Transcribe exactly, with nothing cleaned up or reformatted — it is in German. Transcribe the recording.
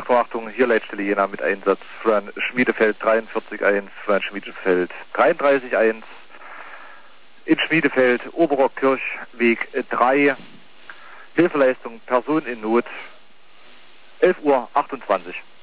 Verachtung, hier Leitstelle Jena mit Einsatz für ein Schmiedefeld dreiundvierzig eins, für ein Schmiedefeld dreiunddreißig eins, in Schmiedefeld, Oberrock-Kirchweg drei, Hilfeleistung Person in Not, elf Uhr achtundzwanzig.